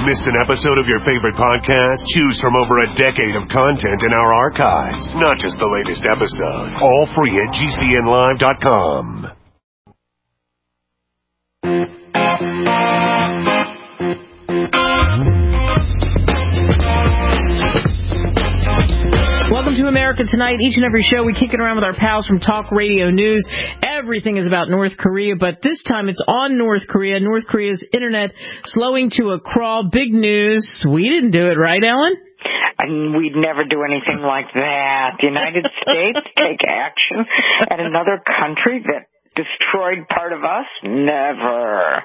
Missed an episode of your favorite podcast? Choose from over a decade of content in our archives, not just the latest episode. All free at GCNlive.com. Welcome to America Tonight. Each and every show we kick it around with our pals from Talk Radio News. Everything is about North Korea, but this time it's on North Korea. North Korea's internet slowing to a crawl. Big news. We didn't do it, right, Ellen? And we'd never do anything like that. The United States take action at another country that destroyed part of us? Never.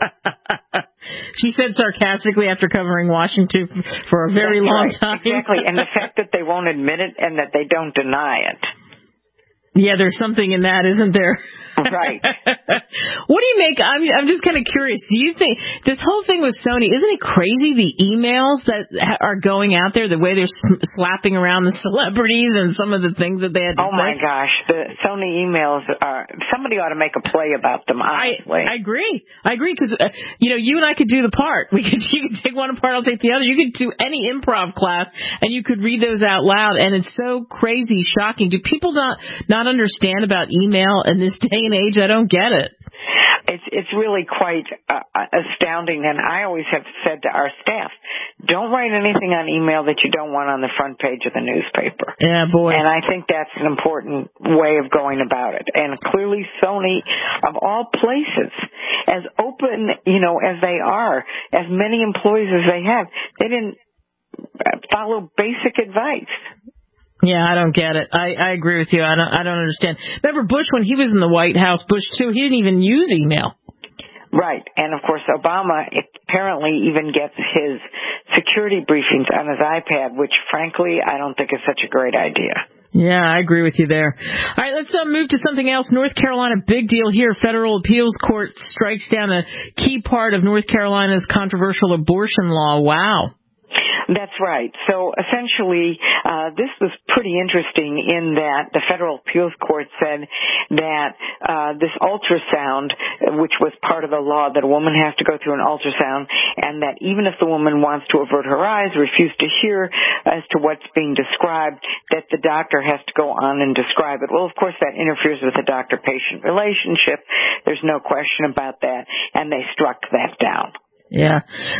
She said sarcastically after covering Washington for a very long time. Exactly, and the fact that they won't admit it and that they don't deny it. Yeah, there's something in that, isn't there? Right. What do you make? I'm just kind of curious. Do you think this whole thing with Sony, isn't it crazy, the emails that are going out there, the way they're slapping around the celebrities and some of the things that they had to say? Oh, my gosh. The Sony emails are, somebody ought to make a play about them, honestly. I agree, because, you and I could do the part. You could take one apart, I'll take the other. You could do any improv class, and you could read those out loud, and it's so crazy, shocking. Do people not understand about email in this day and age? I don't get it. It's really quite astounding, and I always have said to our staff, don't write anything on email that you don't want on the front page of the newspaper. Yeah, boy. And I think that's an important way of going about it. And clearly Sony, of all places, as open, as they are, as many employees as they have, they didn't follow basic advice. Yeah, I don't get it. I agree with you. I don't understand. Remember Bush, when he was in the White House, Bush too, he didn't even use email. Right. And of course Obama apparently even gets his security briefings on his iPad, which frankly I don't think is such a great idea. Yeah, I agree with you there. All right, let's move to something else. North Carolina, big deal here. Federal appeals court strikes down a key part of North Carolina's controversial abortion law. Wow. That's right. So essentially, this was pretty interesting in that the federal appeals court said that this ultrasound, which was part of the law, that a woman has to go through an ultrasound, and that even if the woman wants to avert her eyes, refuse to hear as to what's being described, that the doctor has to go on and describe it. Well, of course, that interferes with the doctor-patient relationship. There's no question about that, and they struck that down. Yeah.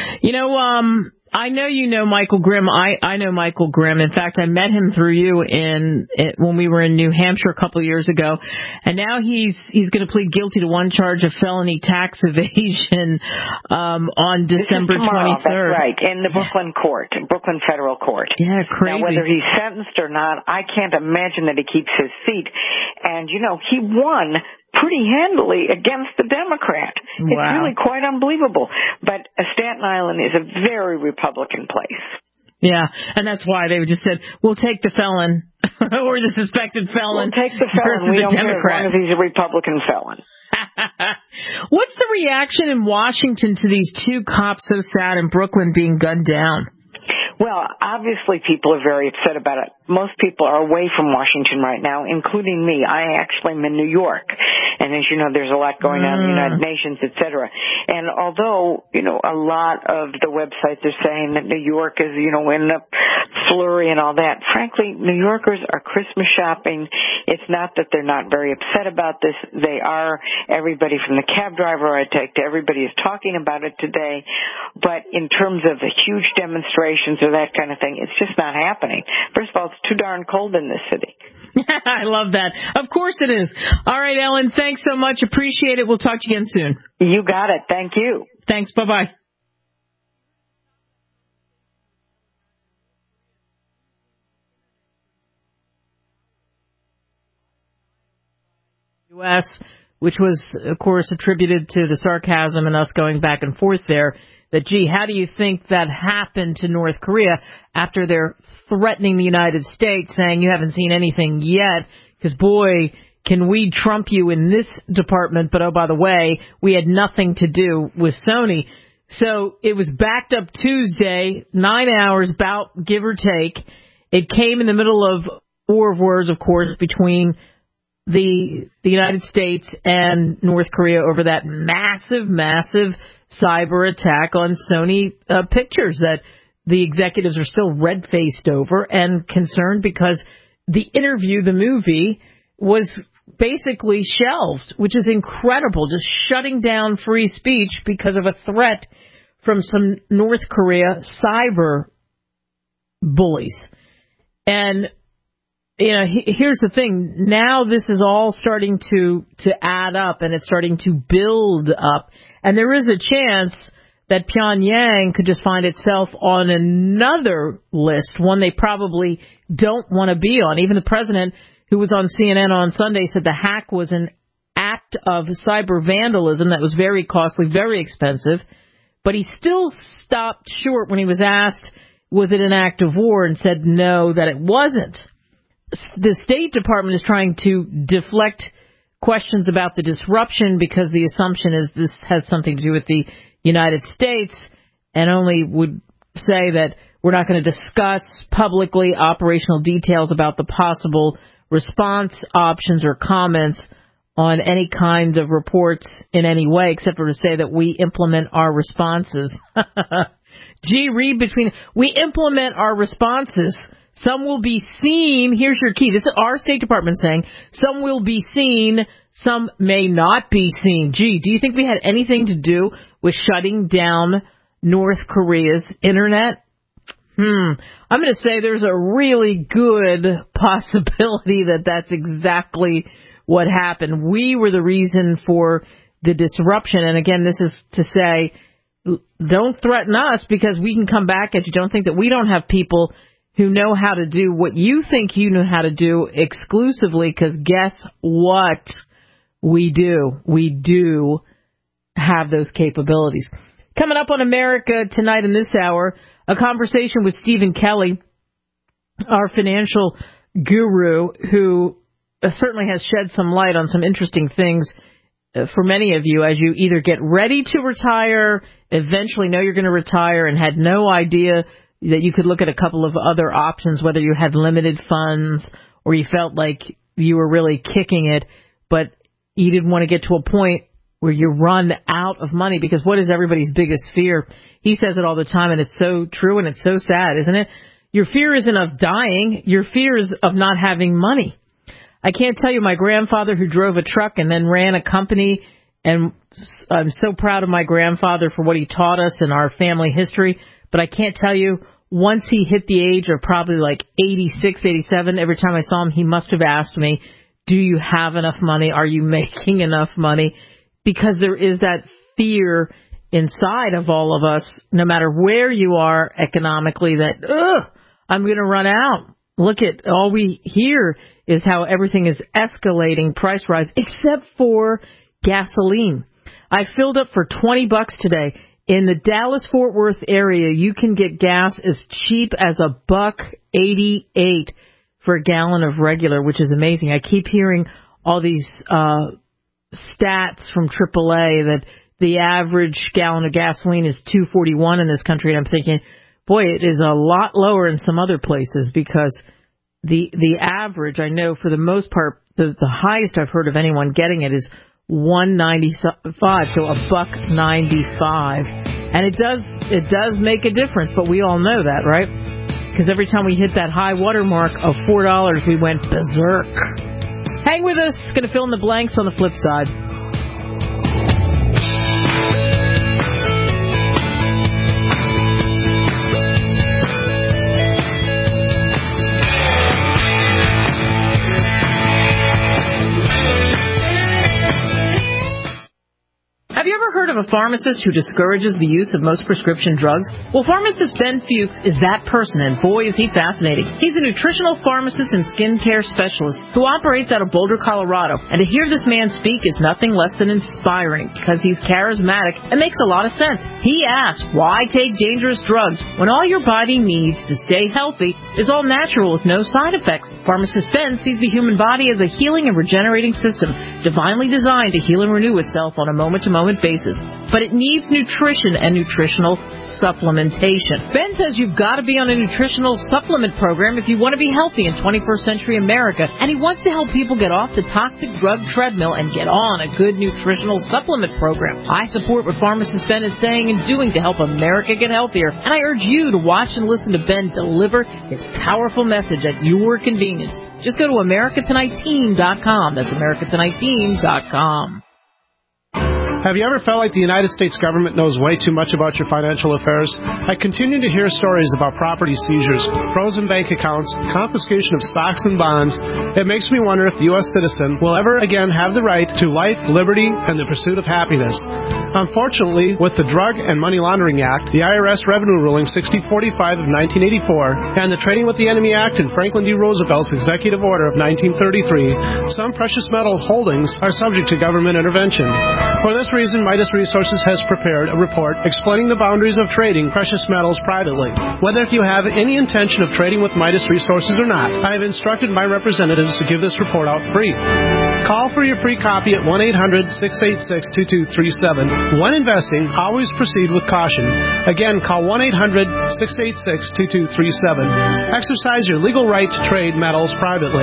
I know you know Michael Grimm. I know Michael Grimm. In fact, I met him through you when we were in New Hampshire a couple of years ago. And now he's going to plead guilty to one charge of felony tax evasion on December 23rd. That's right, in the Brooklyn federal court. Yeah, crazy. Now, whether he's sentenced or not, I can't imagine that he keeps his seat. And, he won pretty handily against the Democrat. Wow. It's really quite unbelievable. But Staten Island is a very Republican place. Yeah, and that's why they just said, we'll take the felon or the suspected felon. We'll take the felon. We don't care as long as he's a Republican felon. What's the reaction in Washington to these two cops so sad in Brooklyn being gunned down? Well, obviously people are very upset about it. Most people are away from Washington right now, including me. I actually am in New York. And as you know, there's a lot going on in the United Nations, et cetera. And although, a lot of the websites are saying that New York is, in a flurry and all that, frankly, New Yorkers are Christmas shopping. It's not that they're not very upset about this. They are. Everybody from the cab driver I take to everybody is talking about it today. But in terms of the huge demonstrations or that kind of thing, it's just not happening. First of all, it's too darn cold in this city. I love that. Of course it is. All right, Ellen, thanks so much. Appreciate it. We'll talk to you again soon. You got it. Thank you. Thanks. Bye-bye. U.S., which was, of course, attributed to the sarcasm and us going back and forth there, that, gee, how do you think that happened to North Korea after they're threatening the United States, saying you haven't seen anything yet, because, boy, can we trump you in this department, but, oh, by the way, we had nothing to do with Sony. So it was backed up Tuesday, 9 hours, about give or take. It came in the middle of war of words, of course, between the United States and North Korea over that massive cyber attack on Sony Pictures that the executives are still red-faced over and concerned because the interview, the movie, was basically shelved, which is incredible, just shutting down free speech because of a threat from some North Korea cyber bullies. And, here's the thing. Now this is all starting to add up, and it's starting to build up. And there is a chance that Pyongyang could just find itself on another list, one they probably don't want to be on. Even the president, who was on CNN on Sunday, said the hack was an act of cyber vandalism that was very costly, very expensive. But he still stopped short when he was asked, was it an act of war, and said no, that it wasn't. The State Department is trying to deflect questions about the disruption because the assumption is this has something to do with the United States, and only would say that we're not going to discuss publicly operational details about the possible response options or comments on any kinds of reports in any way, except for to say that we implement our responses. Gee, read between. We implement our responses. Some will be seen. Here's your key. This is our State Department saying some will be seen, some may not be seen. Gee, do you think we had anything to do with shutting down North Korea's internet? I'm going to say there's a really good possibility that that's exactly what happened. We were the reason for the disruption. And again, this is to say, don't threaten us because we can come back at you. Don't think that we don't have people who know how to do what you think you know how to do exclusively, because guess what? We do. We do have those capabilities. Coming up on America Tonight in this hour, a conversation with Stephen Kelly, our financial guru, who certainly has shed some light on some interesting things for many of you as you either get ready to retire, eventually know you're going to retire, and had no idea that you could look at a couple of other options, whether you had limited funds or you felt like you were really kicking it, but you didn't want to get to a point where you run out of money, because what is everybody's biggest fear? He says it all the time, and it's so true and it's so sad, isn't it? Your fear isn't of dying. Your fear is of not having money. I can't tell you, my grandfather who drove a truck and then ran a company, and I'm so proud of my grandfather for what he taught us in our family history, but I can't tell you, once he hit the age of probably like 86, 87, every time I saw him, he must have asked me, do you have enough money? Are you making enough money? Because there is that fear inside of all of us, no matter where you are economically, that, I'm going to run out. Look at, all we hear is how everything is escalating price rise, except for gasoline. I filled up for $20 today. In the Dallas-Fort Worth area, you can get gas as cheap as $1.88 for a gallon of regular, which is amazing. I keep hearing all these stats from AAA that the average gallon of gasoline is $2.41 in this country, and I'm thinking, boy, it is a lot lower in some other places, because the average, I know for the most part, the highest I've heard of anyone getting it is $1.95, so $1.95, and it does make a difference. But we all know that, right? Because every time we hit that high water mark of $4, we went berserk. Hang with us. Going to fill in the blanks on the flip side. Have you ever heard of a pharmacist who discourages the use of most prescription drugs? Well, pharmacist Ben Fuchs is that person, and boy, is he fascinating. He's a nutritional pharmacist and skincare specialist who operates out of Boulder, Colorado. And to hear this man speak is nothing less than inspiring, because he's charismatic and makes a lot of sense. He asks, why take dangerous drugs when all your body needs to stay healthy is all natural with no side effects? Pharmacist Ben sees the human body as a healing and regenerating system, divinely designed to heal and renew itself on a moment-to-moment basis. but it needs nutrition and nutritional supplementation. Ben says you've got to be on a nutritional supplement program if you want to be healthy in 21st century America, and he wants to help people get off the toxic drug treadmill and get on a good nutritional supplement program. I support what pharmacist Ben is saying and doing to help America get healthier, and I urge you to watch and listen to Ben deliver his powerful message at your convenience. Just go to AmericaTonightTeam.com. That's AmericaTonightTeam.com. Have you ever felt like the United States government knows way too much about your financial affairs? I continue to hear stories about property seizures, frozen bank accounts, confiscation of stocks and bonds. It makes me wonder if the U.S. citizen will ever again have the right to life, liberty, and the pursuit of happiness. Unfortunately, with the Drug and Money Laundering Act, the IRS Revenue Ruling 6045 of 1984, and the Trading with the Enemy Act and Franklin D. Roosevelt's Executive Order of 1933, some precious metal holdings are subject to government intervention. For this reason, Midas Resources has prepared a report explaining the boundaries of trading precious metals privately. Whether if you have any intention of trading with Midas Resources or not, I have instructed my representatives to give this report out free. Call for your free copy at 1-800-686-2237. When investing, always proceed with caution. Again, call 1-800-686-2237. Exercise your legal right to trade metals privately.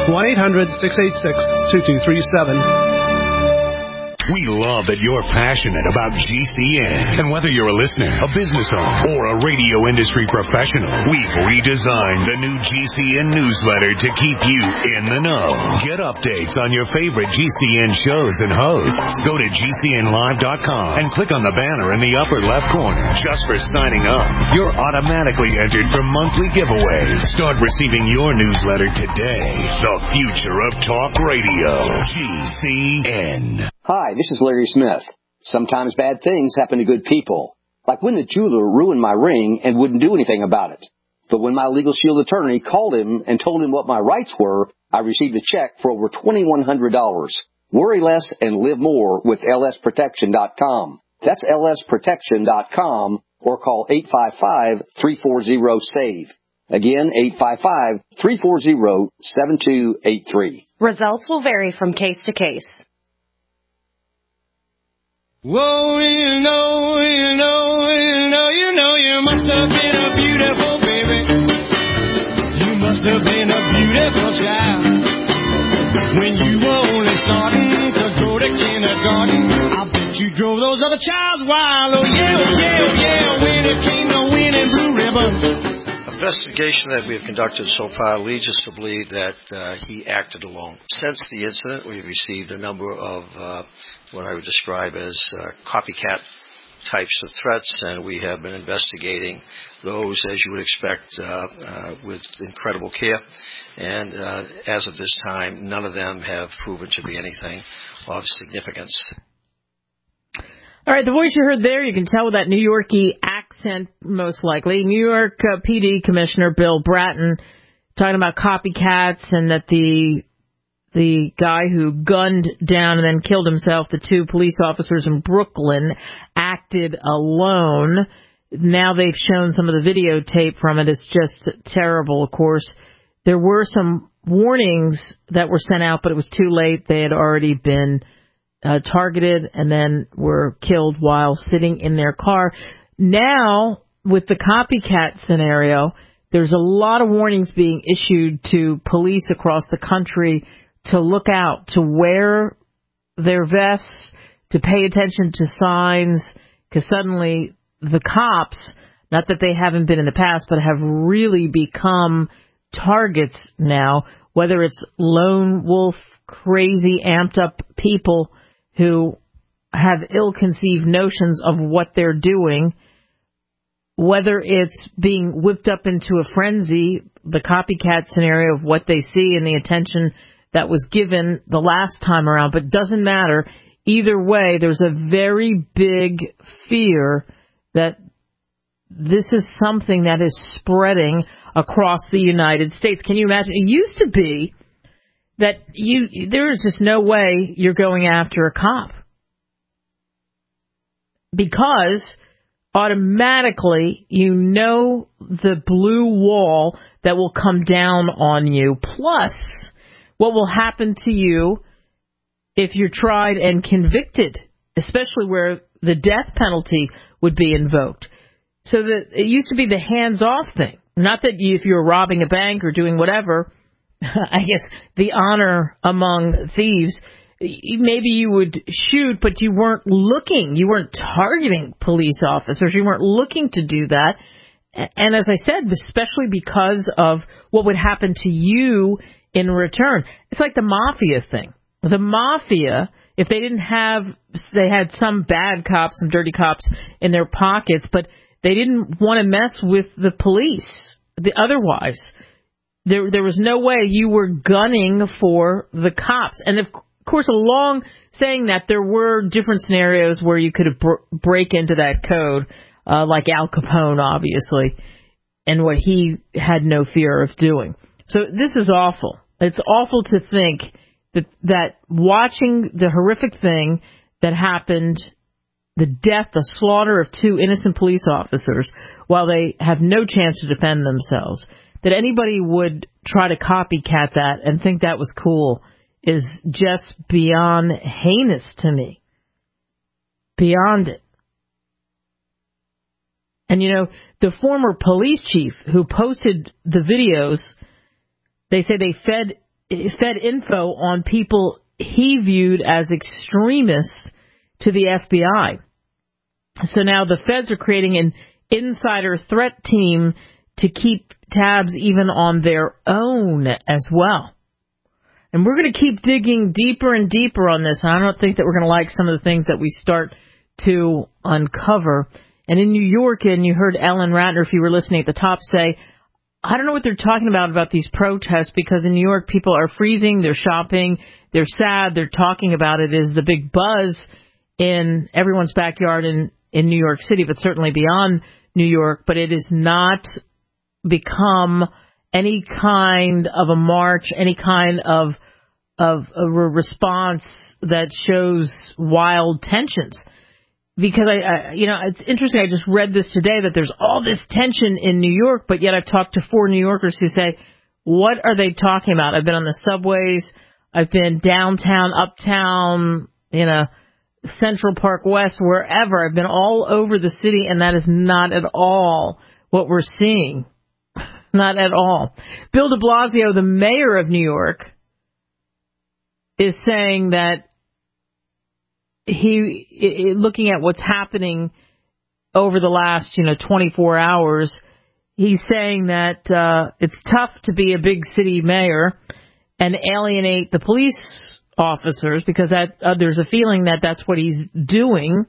1-800-686-2237. We love that you're passionate about GCN. And whether you're a listener, a business owner, or a radio industry professional, we've redesigned the new GCN newsletter to keep you in the know. Get updates on your favorite GCN shows and hosts. Go to GCNlive.com and click on the banner in the upper left corner. Just for signing up, you're automatically entered for monthly giveaways. Start receiving your newsletter today. The future of talk radio. GCN. Hi, this is Larry Smith. Sometimes bad things happen to good people. Like when the jeweler ruined my ring and wouldn't do anything about it. But when my Legal Shield attorney called him and told him what my rights were, I received a check for over $2,100. Worry less and live more with lsprotection.com. That's lsprotection.com or call 855-340-SAVE. Again, 855-340-7283. Results will vary from case to case. Whoa, you must have been a beautiful baby. You must have been a beautiful child. When you were only starting to go to kindergarten, I bet you drove those other childs wild. Oh yeah, when it came to winning Blue Ribbon. The investigation that we have conducted so far leads us to believe that he acted alone. Since the incident, we've received a number of what I would describe as copycat types of threats, and we have been investigating those, as you would expect, with incredible care. And as of this time, none of them have proven to be anything of significance. All right, the voice you heard there, you can tell with that New Yorkie accent, most likely. New York PD Commissioner Bill Bratton talking about copycats and that the guy who gunned down and then killed himself, the two police officers in Brooklyn, acted alone. Now they've shown some of the videotape from it. It's just terrible, of course. There were some warnings that were sent out, but it was too late. They had already been targeted and then were killed while sitting in their car. Now, with the copycat scenario, there's a lot of warnings being issued to police across the country to look out, to wear their vests, to pay attention to signs, because suddenly the cops, not that they haven't been in the past, but have really become targets now, whether it's lone wolf, crazy, amped up people who have ill-conceived notions of what they're doing, whether it's being whipped up into a frenzy, the copycat scenario of what they see and the attention that was given the last time around. But it doesn't matter. Either way, there's a very big fear that this is something that is spreading across the United States. Can you imagine? It used to be that there is just no way you're going after a cop, because automatically you know the blue wall that will come down on you, plus what will happen to you if you're tried and convicted especially where the death penalty would be invoked. So that it used to be the hands-off thing. Not that if you were robbing a bank or doing whatever, I guess the honor among thieves, maybe you would shoot, but you weren't looking. You weren't targeting police officers. You weren't looking to do that. And as I said, especially because of what would happen to you in return. It's like the mafia thing. The mafia, if they had some bad cops, some dirty cops in their pockets, but they didn't want to mess with the police. Otherwise, there was no way you were gunning for the cops. And of course, along saying that, there were different scenarios where you could break into that code, like Al Capone, obviously, and what he had no fear of doing. So this is awful. It's awful to think that watching the horrific thing that happened, the death, the slaughter of 2 innocent police officers, while they have no chance to defend themselves, that anybody would try to copycat that and think that was cool is just beyond heinous to me. Beyond it. And, the former police chief who posted the videos, they say they fed info on people he viewed as extremists to the FBI. So now the feds are creating an insider threat team to keep tabs even on their own as well. And we're going to keep digging deeper and deeper on this. And I don't think that we're going to like some of the things that we start to uncover. And in New York, and you heard Ellen Ratner, if you were listening at the top, say, I don't know what they're talking about these protests, because in New York, people are freezing, they're shopping, they're sad, they're talking about it is the big buzz in everyone's backyard in New York City, but certainly beyond New York. But it has not become any kind of a march, any kind of a response that shows wild tensions. Because it's interesting. I just read this today that there's all this tension in New York, but yet I've talked to 4 New Yorkers who say, what are they talking about? I've been on the subways. I've been downtown, uptown, Central Park West, wherever. I've been all over the city, and that is not at all what we're seeing. Not at all. Bill de Blasio, the mayor of New York, is saying that looking at what's happening over the last, 24 hours, he's saying that it's tough to be a big city mayor and alienate the police officers, because that there's a feeling that that's what he's doing.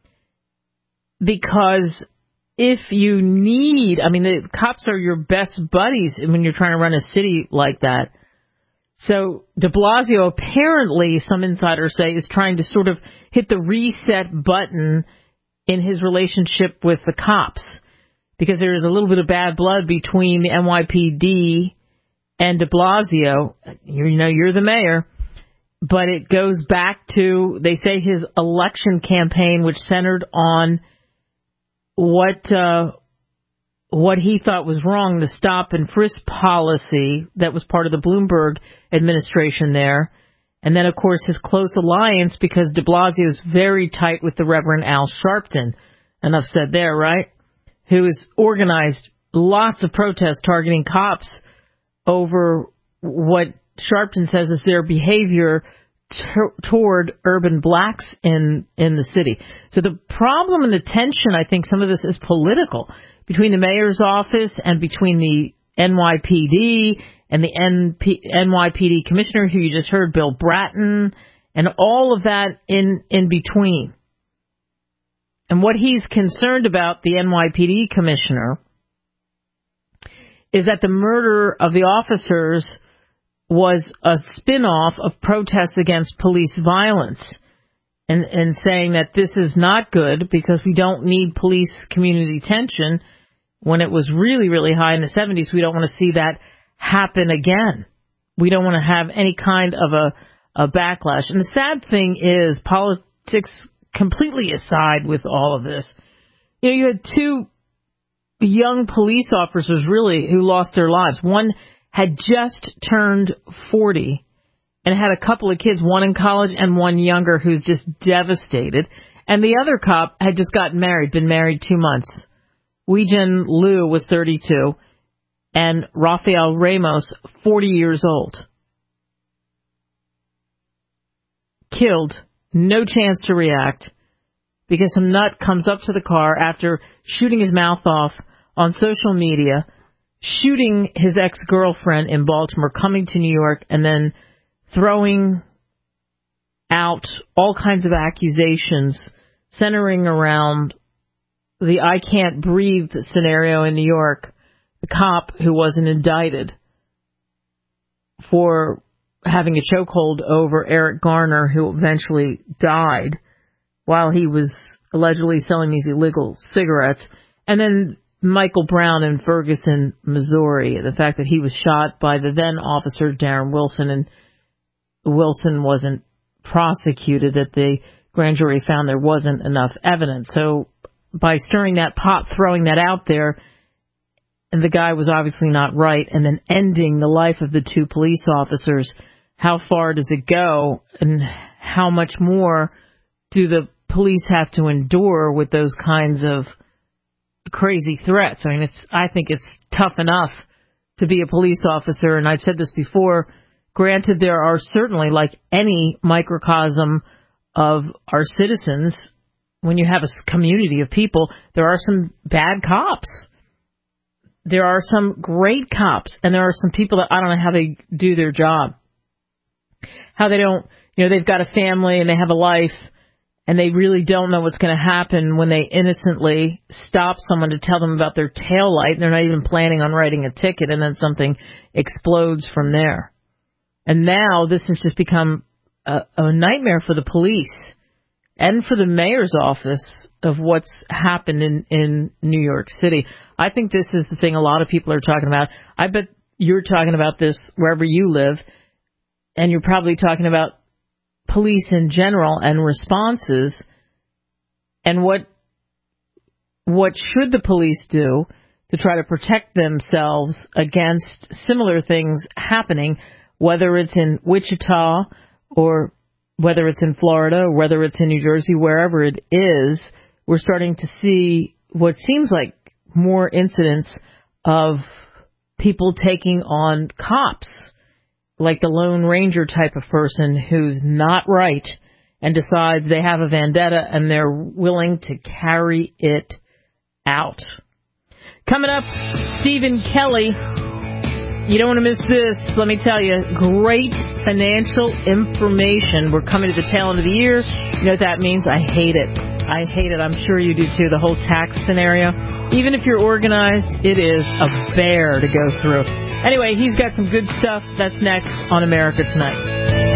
Because if you need, the cops are your best buddies when you're trying to run a city like that. So de Blasio, apparently, some insiders say, is trying to sort of hit the reset button in his relationship with the cops, because there is a little bit of bad blood between the NYPD and de Blasio. You're the mayor, but it goes back to, they say, his election campaign, which centered on what he thought was wrong, the stop and frisk policy that was part of the Bloomberg administration there. And then, of course, his close alliance, because de Blasio is very tight with the Reverend Al Sharpton. Enough said there, right? Who has organized lots of protests targeting cops over what Sharpton says is their behavior toward urban blacks in the city. So the problem and the tension, I think some of this is political, between the mayor's office and between the NYPD and the NYPD commissioner, who you just heard, Bill Bratton, and all of that in between. And what he's concerned about, the NYPD commissioner, is that the murder of the officers was a spin-off of protests against police violence, and saying that this is not good because we don't need police community tension. When it was really, really high in the 70s, we don't want to see that happen again. We don't want to have any kind of a backlash. And the sad thing is, politics completely aside with all of this, you had 2 young police officers, really, who lost their lives. One had just turned 40, and had a couple of kids, one in college and one younger, who's just devastated. And the other cop had just gotten married, been married 2 months. Weijin Liu was 32, and Rafael Ramos, 40 years old. Killed, no chance to react, because some nut comes up to the car after shooting his mouth off on social media, shooting his ex-girlfriend in Baltimore, coming to New York, and then throwing out all kinds of accusations centering around the I can't breathe scenario in New York. The cop who wasn't indicted for having a chokehold over Eric Garner, who eventually died while he was allegedly selling these illegal cigarettes. And then Michael Brown in Ferguson, Missouri, the fact that he was shot by the then officer Darren Wilson, and Wilson wasn't prosecuted, that the grand jury found there wasn't enough evidence. So by stirring that pot, throwing that out there, and the guy was obviously not right, and then ending the life of the two police officers, how far does it go, and how much more do the police have to endure with those kinds of crazy threats? I mean, I think it's tough enough to be a police officer, and I've said this before. Granted, there are certainly, like any microcosm of our citizens, when you have a community of people, there are some bad cops. There are some great cops, and there are some people that I don't know how they do their job. How they don't, they've got a family and they have a life, and they really don't know what's going to happen when they innocently stop someone to tell them about their taillight, and they're not even planning on writing a ticket, and then something explodes from there. And now this has just become a nightmare for the police and for the mayor's office of what's happened in New York City. I think this is the thing a lot of people are talking about. I bet you're talking about this wherever you live, and you're probably talking about police in general and responses, and what should the police do to try to protect themselves against similar things happening, whether it's in Wichita or whether it's in Florida or whether it's in New Jersey, wherever it is. We're starting to see what seems like more incidents of people taking on cops, like the Lone Ranger type of person who's not right and decides they have a vendetta and they're willing to carry it out. Coming up, Stephen Kelly. You don't want to miss this. Let me tell you, great financial information. We're coming to the tail end of the year. You know what that means? I hate it. I hate it. I'm sure you do too. The whole tax scenario. Even if you're organized, it is a bear to go through. Anyway, he's got some good stuff. That's next on America Tonight.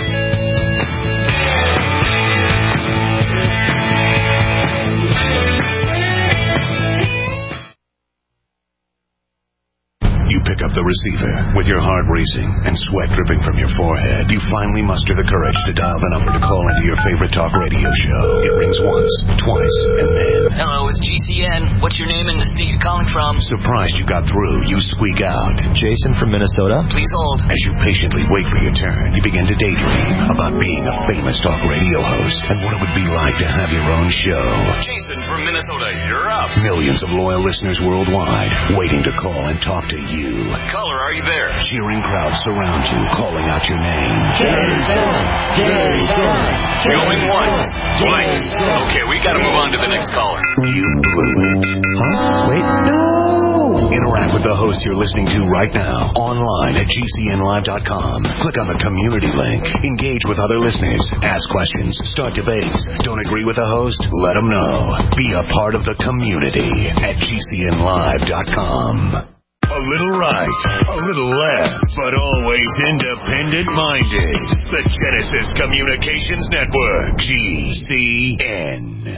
Pick up the receiver. With your heart racing and sweat dripping from your forehead, you finally muster the courage to dial the number to call into your favorite talk radio show. It rings once, twice, and then... Hello, it's GCN. What's your name and the state you're calling from? Surprised you got through, you squeak out. Jason from Minnesota. Please hold. As you patiently wait for your turn, you begin to daydream about being a famous talk radio host and what it would be like to have your own show. Jason from Minnesota, you're up. Millions of loyal listeners worldwide waiting to call and talk to you. Caller, are you there? Cheering crowds surround you, calling out your name. Jason! Jason! Going once, twice. Okay, we gotta move on to the next caller. You blew it. Huh? Wait. No! Interact with the host you're listening to right now, online at GCNlive.com. Click on the community link. Engage with other listeners. Ask questions. Start debates. Don't agree with the host? Let them know. Be a part of the community at GCNlive.com. A little right, a little left, but always independent-minded. The Genesis Communications Network, GCN.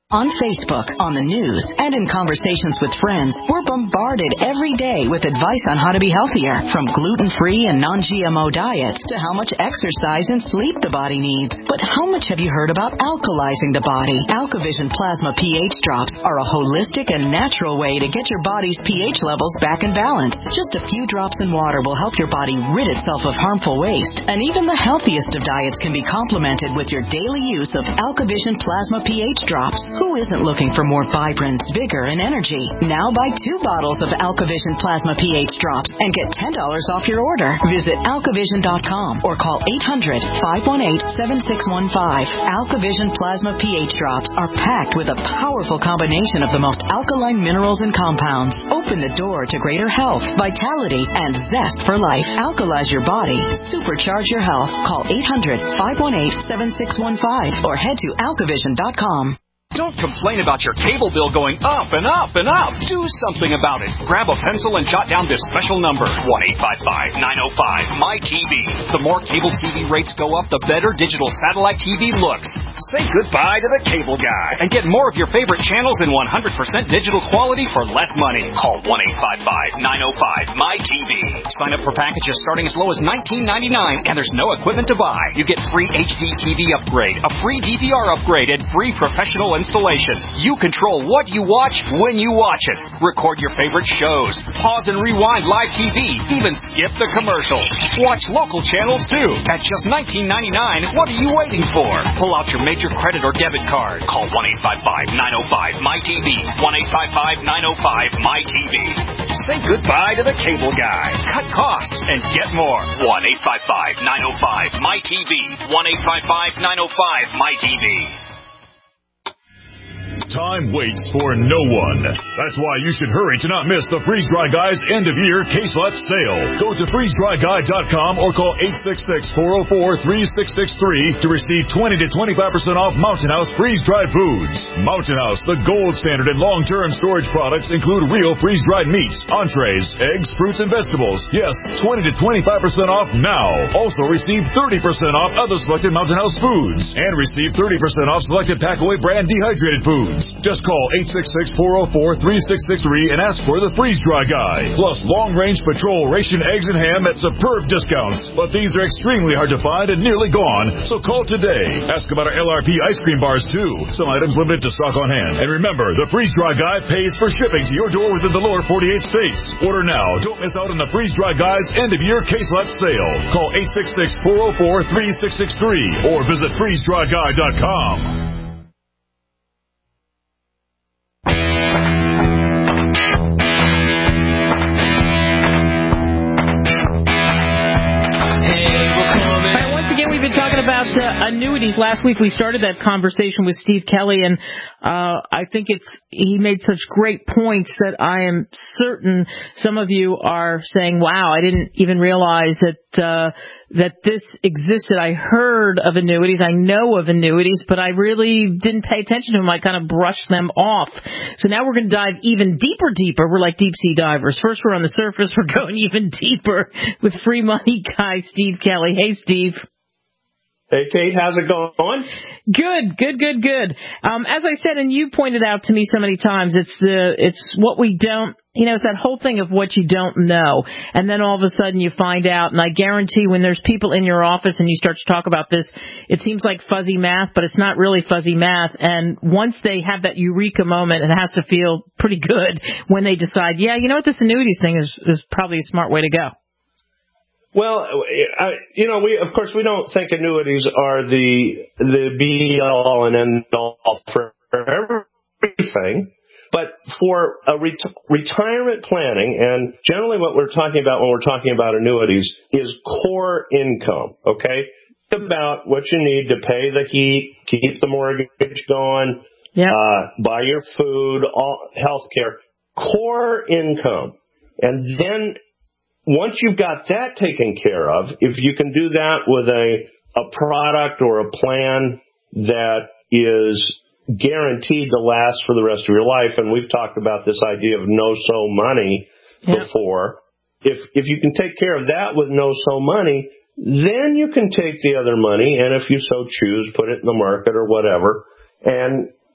On Facebook, on the news, and in conversations with friends, we're bombarded every day with advice on how to be healthier, from gluten-free and non-GMO diets to how much exercise and sleep the body needs. But how much have you heard about alkalizing the body? AlkaVision Plasma pH drops are a holistic and natural way to get your body's pH levels back in balance. Just a few drops in water will help your body rid itself of harmful waste. And even the healthiest of diets can be complemented with your daily use of AlkaVision Plasma pH drops. Who isn't looking for more vibrance, vigor, and energy? Now buy 2 bottles of AlkaVision Plasma pH drops and get $10 off your order. Visit alkavision.com or call 800-518-7615. AlkaVision Plasma pH drops are packed with a powerful combination of the most alkaline minerals and compounds. Open the door to greater health, vitality, and zest for life. Alkalize your body. Supercharge your health. Call 800-518-7615 or head to alkavision.com. Don't complain about your cable bill going up and up and up. Do something about it. Grab a pencil and jot down this special number, 1-855-905-MY-TV. The more cable TV rates go up, the better digital satellite TV looks. Say goodbye to the cable guy and get more of your favorite channels in 100% digital quality for less money. Call 1-855-905-MY-TV. Sign up for packages starting as low as $19.99, and there's no equipment to buy. You get free HD TV upgrade, a free DVR upgrade, and free professional installation. You control what you watch when you watch it. Record your favorite shows. Pause and rewind live TV. Even skip the commercials. Watch local channels too. At just $19.99, what are you waiting for? Pull out your major credit or debit card. Call 1-855-905-MY-TV. 1-855-905-MY-TV. Say goodbye to the cable guy. Cut costs and get more. 1-855-905-MY-TV. 1-855-905-MY-TV. Time waits for no one. That's why you should hurry to not miss the Freeze Dry Guy's end-of-year case lot sale. Go to freezedryguy.com or call 866-404-3663 to receive 20 to 25% off Mountain House freeze-dried foods. Mountain House, the gold standard in long-term storage products, include real freeze-dried meats, entrees, eggs, fruits, and vegetables. Yes, 20 to 25% off now. Also receive 30% off other selected Mountain House foods and receive 30% off selected Packaway brand dehydrated foods. Just call 866-404-3663 and ask for the Freeze Dry Guy. Plus long-range patrol ration eggs and ham at superb discounts. But these are extremely hard to find and nearly gone, so call today. Ask about our LRP ice cream bars too. Some items limited to stock on hand. And remember, the Freeze Dry Guy pays for shipping to your door within the lower 48 states. Order now. Don't miss out on the Freeze Dry Guy's end-of-year case lot sale. Call 866-404-3663 or visit freezedryguy.com. About annuities. Last week we started that conversation with Steve Kelly, and I think he made such great points that I am certain some of you are saying, wow, I didn't even realize that this existed. I heard of annuities, I know of annuities, but I really didn't pay attention to them. I kind of brushed them off. So now we're going to dive even deeper. We're like deep sea divers. First we're on the surface, we're going even deeper with free money guy Steve Kelly. Hey, Steve. Hey, Kate, how's it going? Good. As I said, and you pointed out to me so many times, it's what we don't, it's that whole thing of what you don't know. And then all of a sudden you find out, and I guarantee when there's people in your office and you start to talk about this, it seems like fuzzy math, but it's not really fuzzy math. And once they have that eureka moment, it has to feel pretty good when they decide, yeah, you know what, this annuities thing is probably a smart way to go. Well, we don't think annuities are the be-all and end-all for everything. But for a retirement planning, and generally what we're talking about when we're talking about annuities is core income, okay? About what you need to pay the heat, keep the mortgage going, buy your food, health care, core income. And then once you've got that taken care of, if you can do that with a product or a plan that is guaranteed to last for the rest of your life, and we've talked about this idea of no-so money before, if you can take care of that with no-so money, then you can take the other money and if you so choose, put it in the market or whatever, and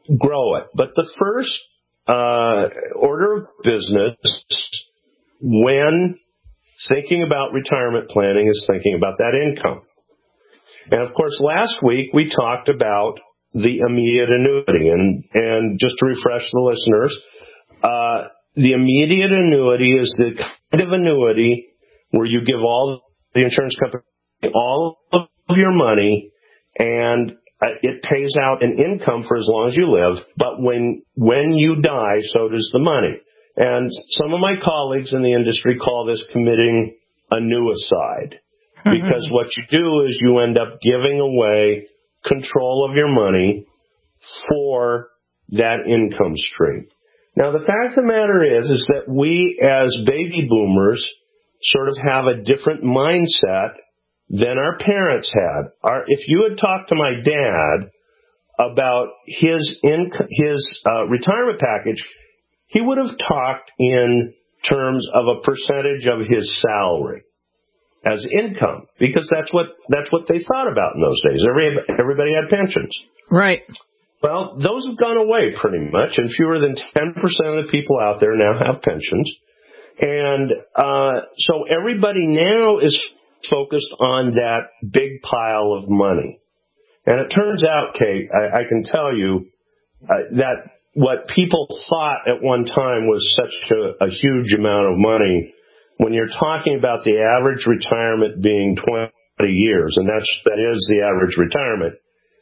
grow it. But the first order of business when thinking about retirement planning is thinking about that income. And of course, last week we talked about the immediate annuity. And just to refresh the listeners, the immediate annuity is the kind of annuity where you give all the insurance company all of your money and it pays out an income for as long as you live. But when you die, so does the money. And some of my colleagues in the industry call this committing annuicide. Because what you do is you end up giving away control of your money for that income stream. Now, the fact of the matter is that we as baby boomers sort of have a different mindset than our parents had. If you had talked to my dad about his retirement package, he would have talked in terms of a percentage of his salary as income, because that's what they thought about in those days. Everybody had pensions. Right. Well, those have gone away pretty much, and fewer than 10% of the people out there now have pensions. And so everybody now is focused on that big pile of money. And it turns out, Kate, I can tell you that what people thought at one time was such a huge amount of money, when you're talking about the average retirement being 20 years, and that is the average retirement,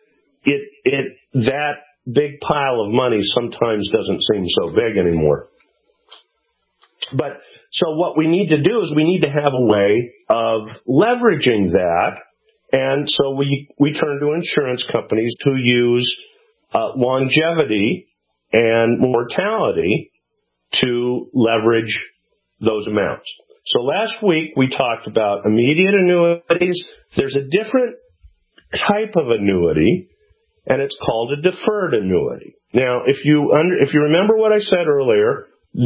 that big pile of money sometimes doesn't seem so big anymore. But so what we need to do is we need to have a way of leveraging that, and so we turn to insurance companies to use longevity and mortality to leverage those amounts. So last week we talked about immediate annuities. There's a different type of annuity, and it's called a deferred annuity. Now, if you remember what I said earlier,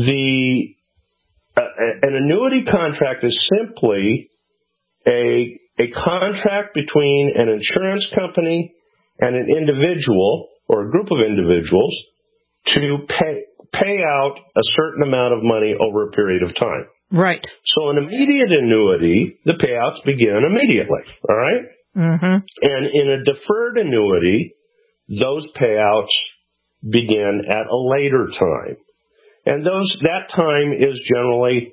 an annuity contract is simply a contract between an insurance company and an individual or a group of individuals to pay out a certain amount of money over a period of time. Right. So an immediate annuity, the payouts begin immediately, all right? Mm-hmm. And in a deferred annuity, those payouts begin at a later time. And that time is generally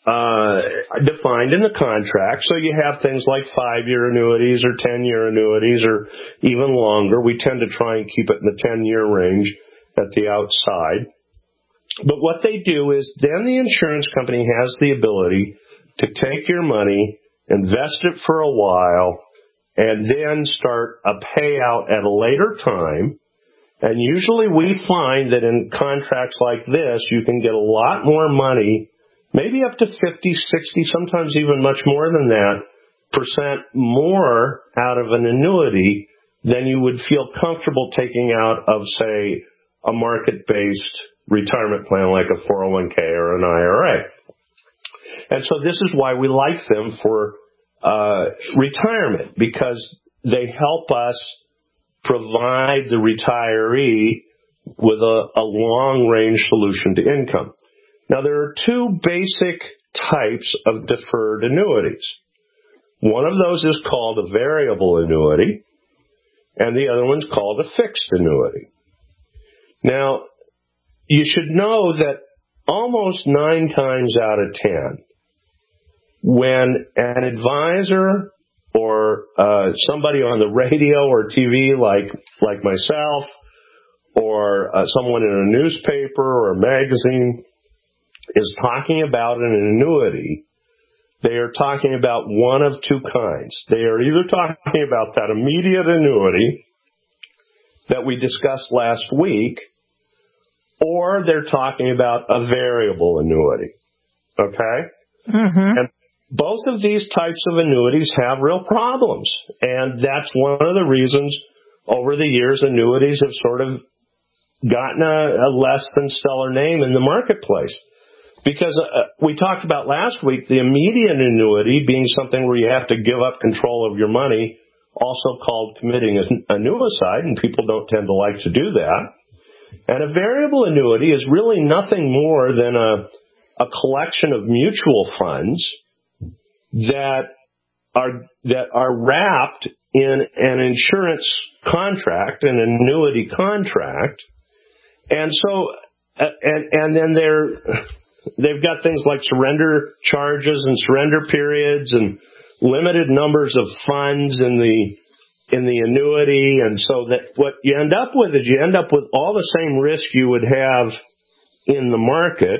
defined in the contract. So you have things like 5-year annuities or 10-year annuities or even longer. We tend to try and keep it in the 10-year range at the outside. But what they do is then the insurance company has the ability to take your money, invest it for a while, and then start a payout at a later time. And usually we find that in contracts like this, you can get a lot more money, maybe up to 50, 60, sometimes even much more than that, percent more out of an annuity than you would feel comfortable taking out of, say, a market-based retirement plan like a 401k or an IRA. And so this is why we like them for retirement, because they help us provide the retiree with a long-range solution to income. Now, there are two basic types of deferred annuities. One of those is called a variable annuity, and the other one's called a fixed annuity. Now, you should know that almost 9 times out of 10, when an advisor or somebody on the radio or TV like myself or someone in a newspaper or a magazine is talking about an annuity, they are talking about one of two kinds. They are either talking about that immediate annuity that we discussed last week, or they're talking about a variable annuity. Okay? Mm-hmm. And both of these types of annuities have real problems. And that's one of the reasons over the years annuities have sort of gotten a less than stellar name in the marketplace. Because we talked about last week the immediate annuity being something where you have to give up control of your money, also called committing annuicide, and people don't tend to like to do that. And a variable annuity is really nothing more than a collection of mutual funds that are wrapped in an insurance contract, an annuity contract. And so, and then they've got things like surrender charges and surrender periods and limited numbers of funds in the annuity. And so that what you end up with is you end up with all the same risk you would have in the market,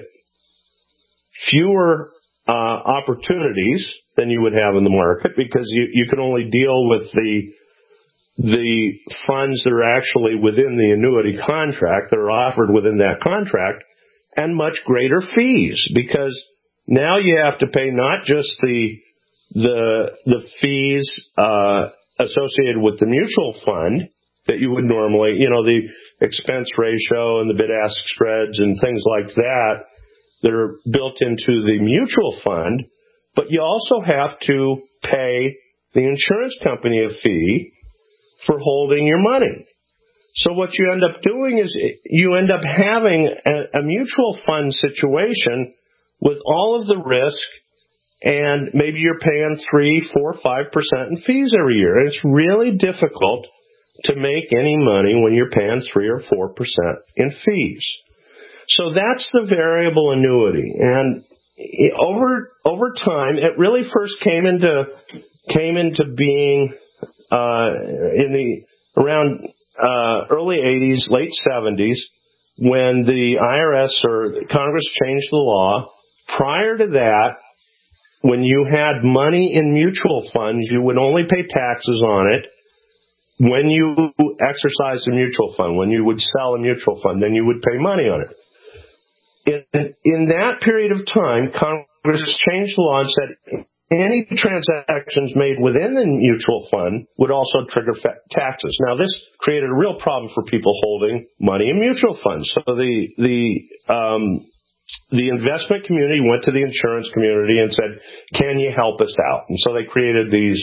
fewer opportunities than you would have in the market, because you can only deal with the funds that are actually within the annuity contract, that are offered within that contract, and much greater fees, because now you have to pay not just the fees associated with the mutual fund that you would normally, the expense ratio and the bid-ask spreads and things like that are built into the mutual fund, but you also have to pay the insurance company a fee for holding your money. So what you end up doing is you end up having a mutual fund situation with all of the risk, and maybe you're paying 3, 4, 5% in fees every year. And it's really difficult to make any money when you're paying 3 or 4% in fees. So that's the variable annuity. And over time, it really first came into being around early 80s, late 70s, when the IRS or Congress changed the law. Prior to that, when you had money in mutual funds, you would only pay taxes on it when you exercised a mutual fund. When you would sell a mutual fund, then you would pay money on it. In that period of time, Congress changed the law and said any transactions made within the mutual fund would also trigger taxes. Now, this created a real problem for people holding money in mutual funds. So the investment community went to the insurance community and said, can you help us out? And so they created these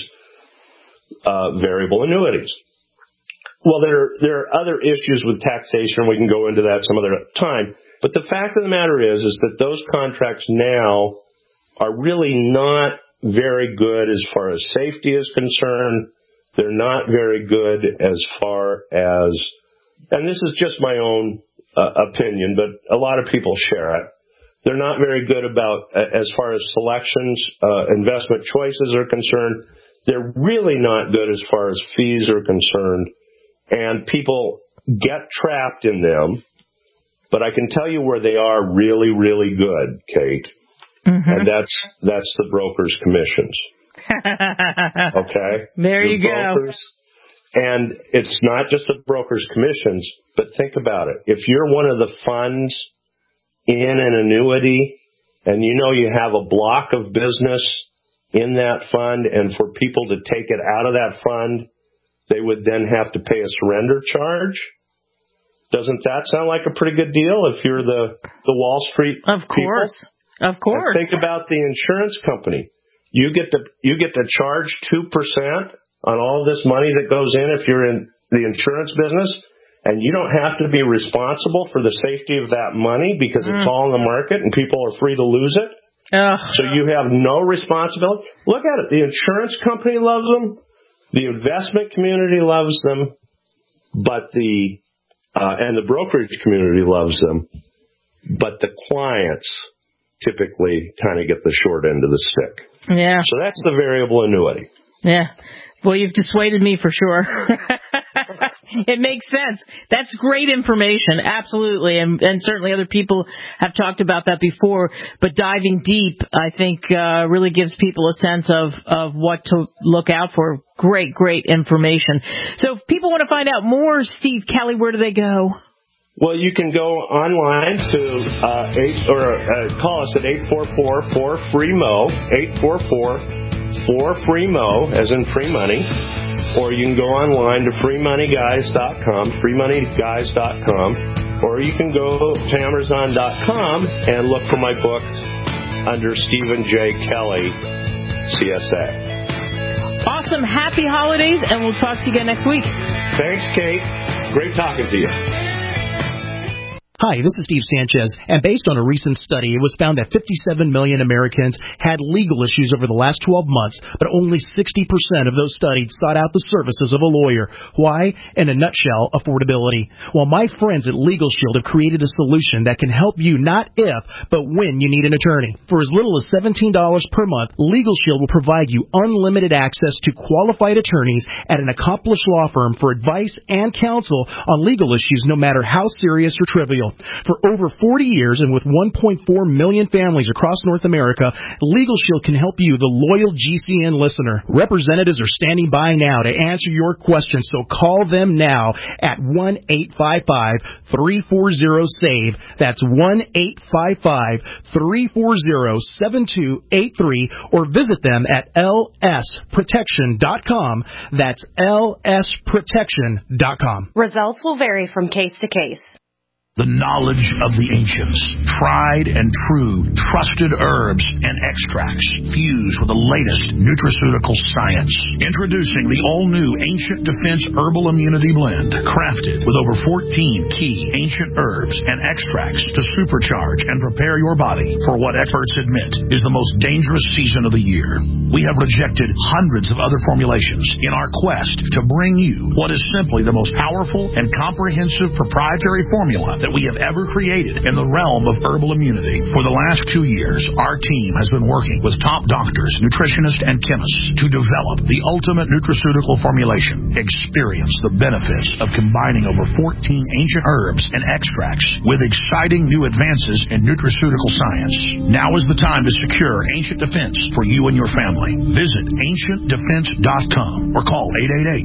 variable annuities. Well, there are other issues with taxation. We can go into that some other time. But the fact of the matter is that those contracts now are really not very good as far as safety is concerned. They're not very good as far as, and this is just my own opinion, but a lot of people share it. They're not very good about, as far as selections, investment choices are concerned. They're really not good as far as fees are concerned. And people get trapped in them. But I can tell you where they are really, really good, Kate. Mm-hmm. And that's the broker's commissions. Okay? There you go. And it's not just the broker's commissions, but think about it. If you're one of the funds in an annuity and you have a block of business in that fund, and for people to take it out of that fund, they would then have to pay a surrender charge. Doesn't that sound like a pretty good deal if you're the Wall Street Of course. people? Of course. And think about the insurance company. You get to charge 2% on all this money that goes in if you're in the insurance business, and you don't have to be responsible for the safety of that money because it's all in the market and people are free to lose it. So you have no responsibility. Look at it. The insurance company loves them. The investment community loves them. But and the brokerage community loves them, but the clients typically kind of get the short end of the stick. Yeah. So that's the variable annuity. Yeah. Well, you've dissuaded me for sure. It makes sense. That's great information, absolutely, and certainly other people have talked about that before. But diving deep, I think, really gives people a sense of what to look out for. Great information. So if people want to find out more, Steve Kelly, where do they go? Well, you can go online to call us at 844-4FREE-MO, 844-4FREE-MO, as in free money. Or you can go online to freemoneyguys.com, freemoneyguys.com, or you can go to Amazon.com and look for my book under Stephen J. Kelly, CSA. Awesome. Happy holidays, and we'll talk to you again next week. Thanks, Kate. Great talking to you. Hi, this is Steve Sanchez, and based on a recent study, it was found that 57 million Americans had legal issues over the last 12 months, but only 60% of those studied sought out the services of a lawyer. Why? In a nutshell, affordability. Well, my friends at Legal Shield have created a solution that can help you not if, but when you need an attorney. For as little as $17 per month, Legal Shield will provide you unlimited access to qualified attorneys at an accomplished law firm for advice and counsel on legal issues, no matter how serious or trivial. For over 40 years and with 1.4 million families across North America, Legal Shield can help you, the loyal GCN listener. Representatives are standing by now to answer your questions, so call them now at 1-855-340-SAVE. That's 1-855-340-7283, or visit them at lsprotection.com. That's lsprotection.com. Results will vary from case to case. The knowledge of the ancients, tried and true, trusted herbs and extracts fused with the latest nutraceutical science. Introducing the all-new Ancient Defense Herbal Immunity Blend, crafted with over 14 key ancient herbs and extracts to supercharge and prepare your body for what experts admit is the most dangerous season of the year. We have rejected hundreds of other formulations in our quest to bring you what is simply the most powerful and comprehensive proprietary formula that we have ever created in the realm of herbal immunity. For the last 2 years, our team has been working with top doctors, nutritionists, and chemists to develop the ultimate nutraceutical formulation. Experience the benefits of combining over 14 ancient herbs and extracts with exciting new advances in nutraceutical science. Now is the time to secure Ancient Defense for you and your family. Visit ancientdefense.com or call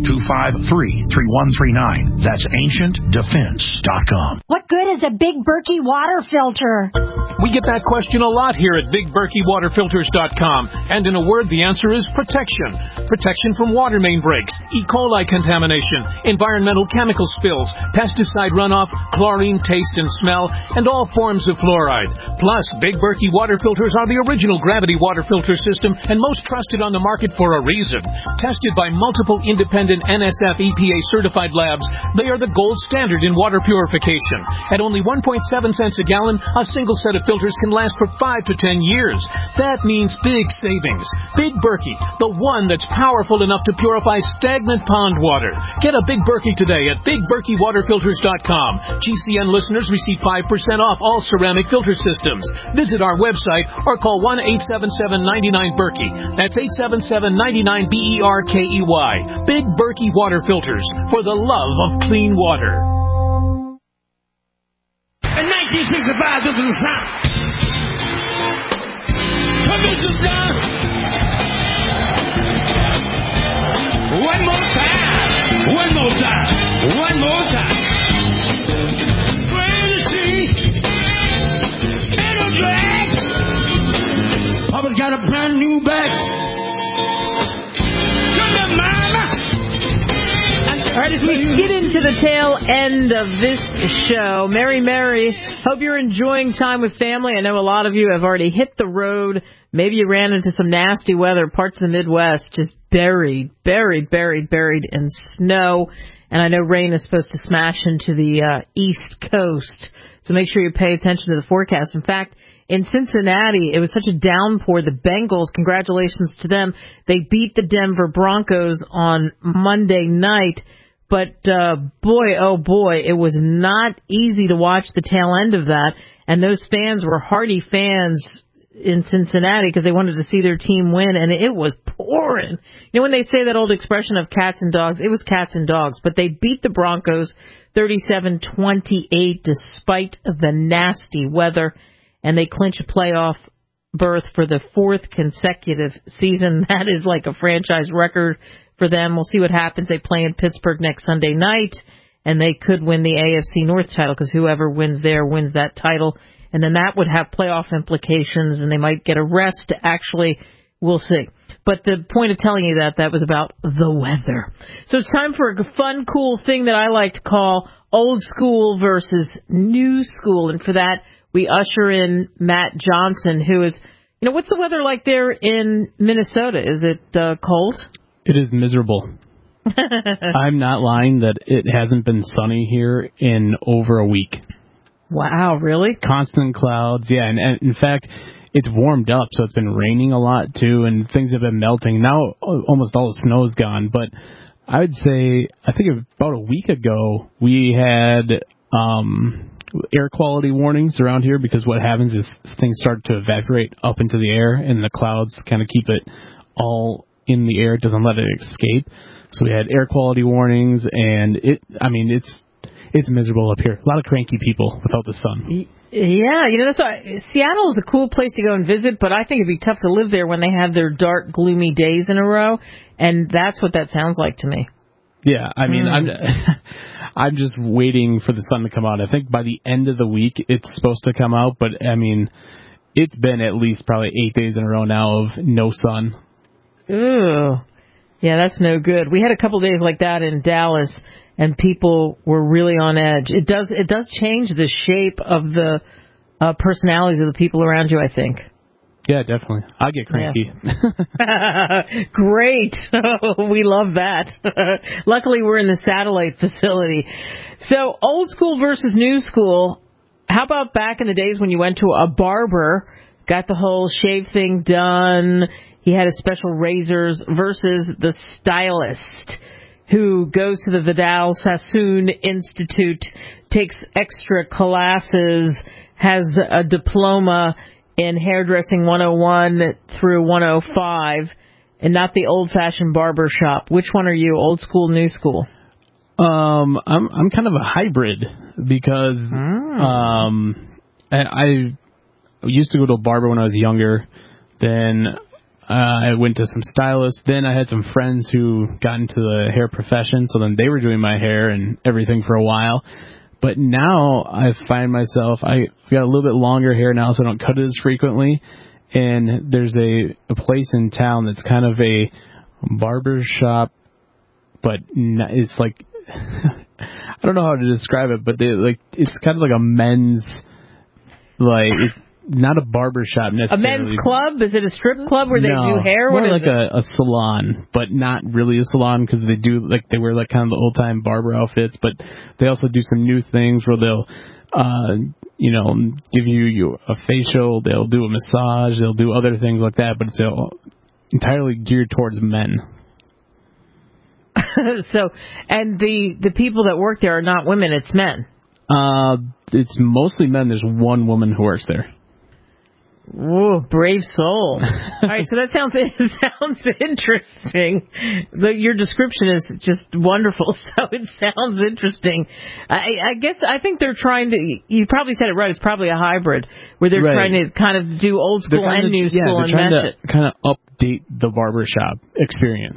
888-253-3139. That's ancientdefense.com. What good is a Big Berkey water filter? We get that question a lot here at BigBerkeyWaterFilters.com. And in a word, the answer is protection. Protection from water main breaks, E. coli contamination, environmental chemical spills, pesticide runoff, chlorine taste and smell, and all forms of fluoride. Plus, Big Berkey water filters are the original gravity water filter system and most trusted on the market for a reason. Tested by multiple independent NSF EPA certified labs, they are the gold standard in water purification. At only 1.7 cents a gallon, a single set of filters can last for 5 to 10 years. That means big savings. Big Berkey, the one that's powerful enough to purify stagnant pond water. Get a Big Berkey today at BigBerkeyWaterFilters.com. GCN listeners receive 5% off all ceramic filter systems. Visit our website or call 1-877-99-BERKEY. That's 877-99-BERKEY. Big Berkey Water Filters, for the love of clean water. In 1965, this was the sound. Commission down. One more time. One more time. One more time. Rain the sea. It'll drag. Papa's got a brand new bag. Come to mama. All right, as we get into the tail end of this show, Mary, hope you're enjoying time with family. I know a lot of you have already hit the road. Maybe you ran into some nasty weather, parts of the Midwest just buried in snow. And I know rain is supposed to smash into the East Coast, so make sure you pay attention to the forecast. In fact, in Cincinnati, it was such a downpour. The Bengals, congratulations to them. They beat the Denver Broncos on Monday night. But, boy, oh boy, it was not easy to watch the tail end of that. And those fans were hardy fans in Cincinnati because they wanted to see their team win, and it was pouring. You know, when they say that old expression of cats and dogs, it was cats and dogs. But they beat the Broncos 37-28 despite the nasty weather, and they clinch a playoff berth for the 4th consecutive season. That is like a franchise record for them. We'll see what happens. They play in Pittsburgh next Sunday night, and they could win the AFC North title because whoever wins there wins that title. And then that would have playoff implications, and they might get a rest to actually, we'll see. But the point of telling you that was about the weather. So it's time for a fun, cool thing that I like to call old school versus new school. And for that, we usher in Matt Johnson, who is, what's the weather like there in Minnesota? Is it cold? It is miserable. I'm not lying that it hasn't been sunny here in over a week. Wow, really? Constant clouds, yeah. And in fact, it's warmed up, so it's been raining a lot, too, and things have been melting. Now, almost all the snow's gone, but I would say, I think about a week ago, we had air quality warnings around here, because what happens is things start to evaporate up into the air, and the clouds kind of keep it all in the air. It doesn't let it escape. So we had air quality warnings, and it's miserable up here. A lot of cranky people without the sun. Yeah, that's why Seattle is a cool place to go and visit, but I think it'd be tough to live there when they have their dark, gloomy days in a row, and that's what that sounds like to me. Yeah, I'm just waiting for the sun to come out. I think by the end of the week it's supposed to come out, but it's been at least probably 8 days in a row now of no sun. Ooh. Yeah, that's no good. We had a couple days like that in Dallas, and people were really on edge. It does change the shape of the personalities of the people around you, I think. Yeah, definitely. I get cranky. Yeah. Great. We love that. Luckily, we're in the satellite facility. So, old school versus new school. How about back in the days when you went to a barber, got the whole shave thing done, he had his special razors, versus the stylist who goes to the Vidal Sassoon Institute, takes extra classes, has a diploma in hairdressing 101 through 105, and not the old-fashioned barber shop. Which one are you, old school, new school? I'm kind of a hybrid, because I used to go to a barber when I was younger. Then I went to some stylists. Then I had some friends who got into the hair profession, so then they were doing my hair and everything for a while. But now I find myself, I've got a little bit longer hair now, so I don't cut it as frequently. And there's a place in town that's kind of a barber shop, but it's like, I don't know how to describe it, but it's kind of like a men's, not a barber shop necessarily. A men's club? Is it a strip club where they do hair? More like a salon, but not really a salon, because they wear kind of the old time barber outfits, but they also do some new things where they'll give you a facial, they'll do a massage, they'll do other things like that, but it's entirely geared towards men. So, and the people that work there are not women, it's men. It's mostly men. There's one woman who works there. Whoa, brave soul. All right, so that sounds interesting. Your description is just wonderful, so it sounds interesting. I think they're trying to, you probably said it right, it's probably a hybrid, where they're trying to kind of do old school and new school and mesh it. They're trying to kind of update the barbershop experience.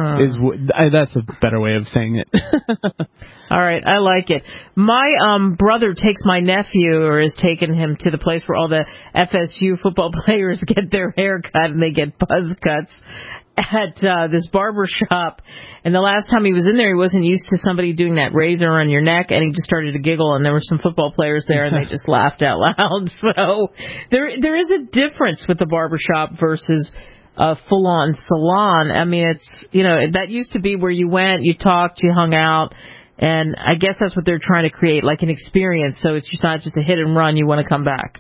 That's a better way of saying it. All right, I like it. My brother takes my nephew, or has taken him to the place where all the FSU football players get their hair cut, and they get buzz cuts at this barber shop. And the last time he was in there, he wasn't used to somebody doing that razor on your neck, and he just started to giggle, and there were some football players there, and they just laughed out loud. So there is a difference with the barber shop versus a full-on salon. I mean, it's, that used to be where you went, you talked, you hung out. And I guess that's what they're trying to create, like an experience. So it's just not just a hit and run. You want to come back.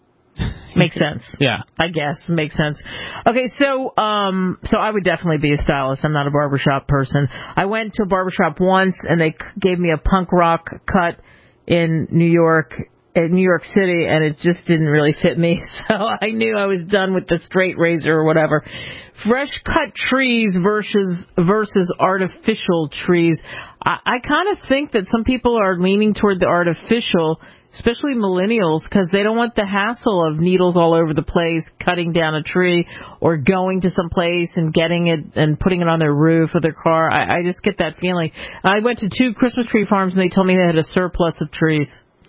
Makes sense. Yeah. I guess. Makes sense. Okay, so I would definitely be a stylist. I'm not a barbershop person. I went to a barbershop once, and they gave me a punk rock cut in New York City, and it just didn't really fit me. So I knew I was done with the straight razor or whatever. Fresh cut trees versus artificial trees. I kind of think that some people are leaning toward the artificial, especially millennials, because they don't want the hassle of needles all over the place, cutting down a tree, or going to some place and getting it and putting it on their roof of their car. I just get that feeling. I went to 2 Christmas tree farms, and they told me they had a surplus of trees.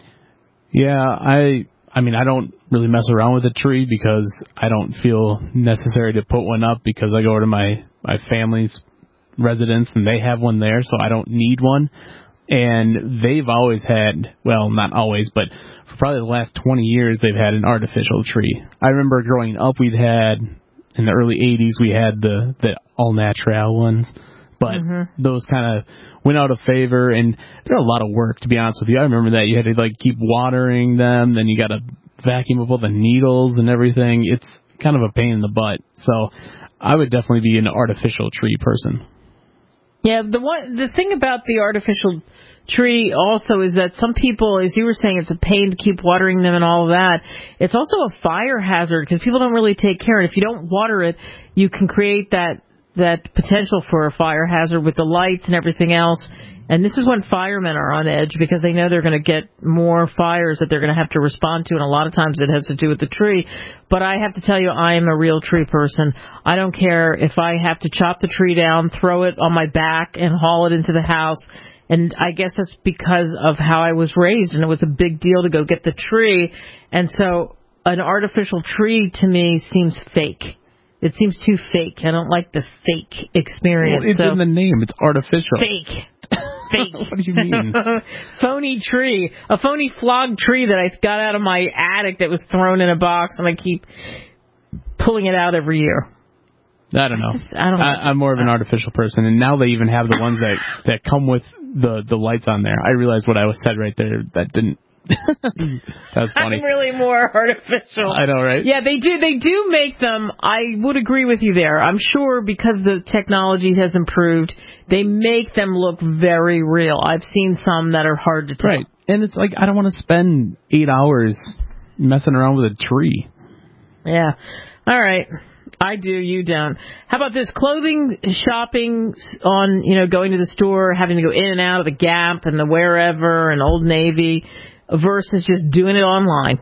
Yeah, I mean, I don't really mess around with a tree because I don't feel necessary to put one up, because I go to my family's residence and they have one there, so I don't need one. And they've always had, well, not always, but for probably the last 20 years, they've had an artificial tree. I remember growing up, in the early 80s, we had the all-natural ones. but those kind of went out of favor, and they're a lot of work, to be honest with you. I remember that you had to like keep watering them, then you got to vacuum up all the needles and everything. It's kind of a pain in the butt. So I would definitely be an artificial tree person. Yeah, the thing about the artificial tree also is that some people, as you were saying, it's a pain to keep watering them and all of that. It's also a fire hazard because people don't really take care. And if you don't water it, you can create that potential for a fire hazard with the lights and everything else. And this is when firemen are on edge because they know they're going to get more fires that they're going to have to respond to, and a lot of times it has to do with the tree. But I have to tell you, I am a real tree person. I don't care if I have to chop the tree down, throw it on my back, and haul it into the house. And I guess that's because of how I was raised, and it was a big deal to go get the tree. And so an artificial tree to me seems fake. It seems too fake. I don't like the fake experience. Well, it's in the name. It's artificial. Fake. Fake. What do you mean? Phony tree. A phony flogged tree that I got out of my attic that was thrown in a box, and I keep pulling it out every year. I don't know. I'm more of an artificial person, and now they even have the ones that come with the lights on there. I realized what I was said right there. That didn't. That's funny. I'm really more artificial. I know, right? Yeah, they do make them. I would agree with you there. I'm sure because the technology has improved, they make them look very real. I've seen some that are hard to tell. Right, and it's like I don't want to spend 8 hours messing around with a tree. Yeah. All right. I do, you don't. How about this? Clothing shopping on, going to the store, having to go in and out of the Gap and the Wherever and Old Navy versus just doing it online.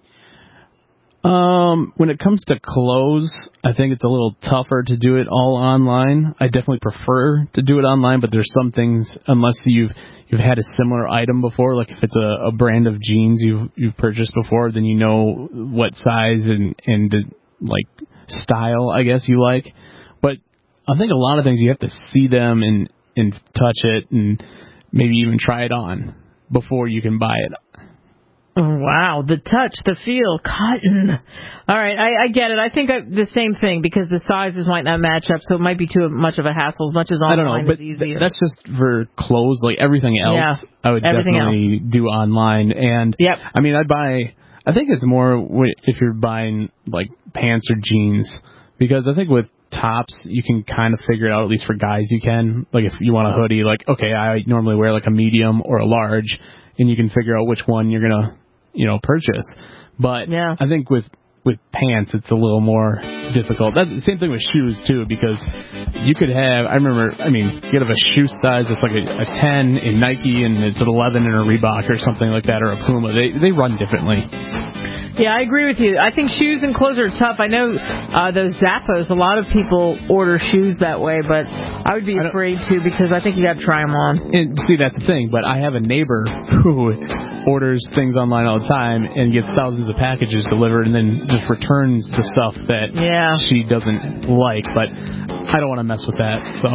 When it comes to clothes, I think it's a little tougher to do it all online. I definitely prefer to do it online, but there's some things, unless you've had a similar item before, like if it's a brand of jeans you've purchased before, then you know what size and like style, I guess, you like. But I think a lot of things you have to see them and touch it and maybe even try it on before you can buy it. Wow, the touch, the feel, cotton. All right, I get it. I think the same thing because the sizes might not match up, so it might be too much of a hassle as much as online. I don't know, but is easier. That's just for clothes. Like everything else, I would definitely do online. And I mean, I think it's more if you're buying like pants or jeans, because I think with tops you can kind of figure it out, at least for guys you can. Like if you want a hoodie, like okay, I normally wear like a medium or a large, and you can figure out which one you're gonna purchase. But I think with pants it's a little more difficult. That's the same thing with shoes too, because you could have, you could have a shoe size that's like a 10 in Nike and it's an 11 in a Reebok or something like that, or a Puma. They run differently. Yeah, I agree with you. I think shoes and clothes are tough. I know those Zappos, a lot of people order shoes that way, but I would be afraid to because I think you got to try them on. And see, that's the thing. But I have a neighbor who orders things online all the time and gets thousands of packages delivered and then just returns the stuff that she doesn't like. But I don't want to mess with that, so...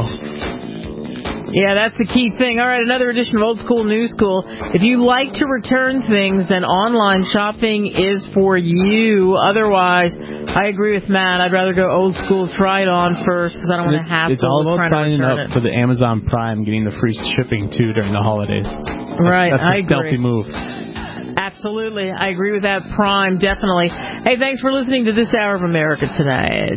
Yeah, that's the key thing. All right, another edition of Old School, New School. If you like to return things, then online shopping is for you. Otherwise, I agree with Matt. I'd rather go old school, try it on first, because I don't want to have to. It's all about signing up for the Amazon Prime, getting the free shipping, too, during the holidays. Right, that's I agree. Stealthy move. Absolutely. I agree with that. Prime, definitely. Hey, thanks for listening to This Hour of America Tonight.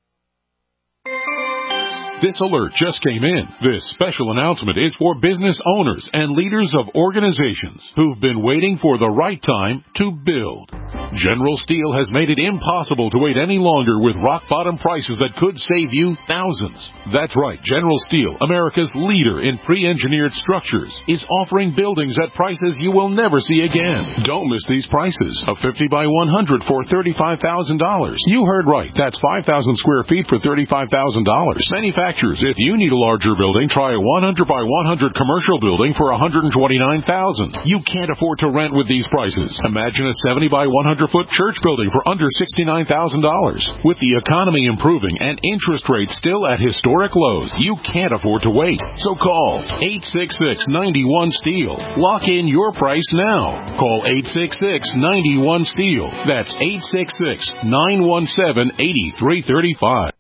This alert just came in. This special announcement is for business owners and leaders of organizations who've been waiting for the right time to build. General Steel has made it impossible to wait any longer with rock-bottom prices that could save you thousands. That's right. General Steel, America's leader in pre-engineered structures, is offering buildings at prices you will never see again. Don't miss these prices. A 50 by 100 for $35,000. You heard right. That's 5,000 square feet for $35,000. Manufacturers, if you need a larger building, try a 100 by 100 commercial building for $129,000. You can't afford to rent with these prices. Imagine a 70 by 100 foot church building for under $69,000. With the economy improving and interest rates still at historic lows, you can't afford to wait. So call 866-91-STEEL. Lock in your price now. Call 866-91-STEEL. That's 866-917-8335.